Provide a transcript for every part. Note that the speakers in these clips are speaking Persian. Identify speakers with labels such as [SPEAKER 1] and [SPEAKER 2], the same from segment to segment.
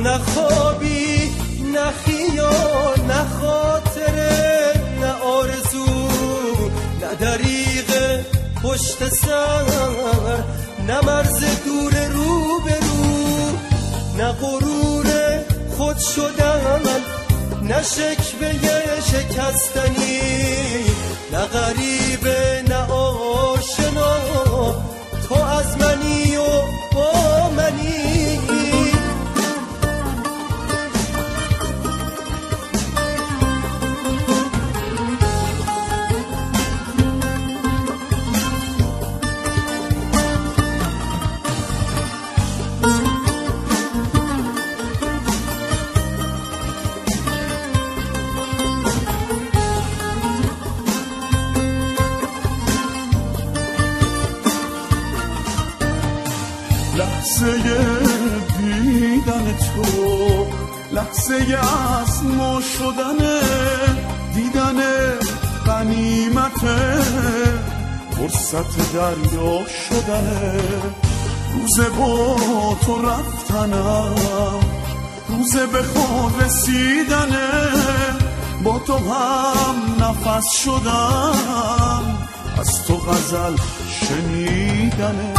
[SPEAKER 1] نه خوابی نه خیال نه خاطره نه آرزو نه دریغ پشت سر نه مرز دور رو به رو نه غرور خود شدن نه شکوه شکستنی نه غریبه نه آشنا تو از منی و با منی
[SPEAKER 2] لحظه دیدن تو لحظه از ما شدن دیدن غنیمت فرصت دریا شدن روز با تو رفتنم روز به خود رسیدن با تو هم نفس شدم از تو غزل شنیدن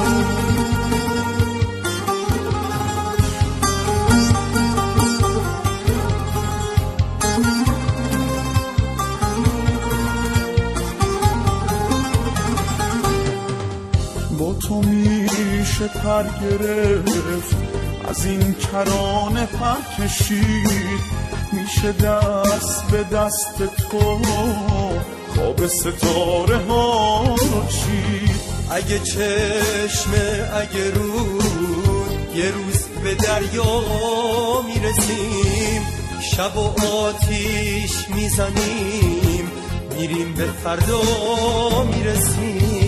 [SPEAKER 2] با تو میشه پر گرفت از این کرانه پر کشید میشه دست به دست تو خواب ستاره ها رو چید
[SPEAKER 1] اگه چشمه اگه رود یه روز به دریا میرسیم شب و آتیش میزنیم میریم به فردا میرسیم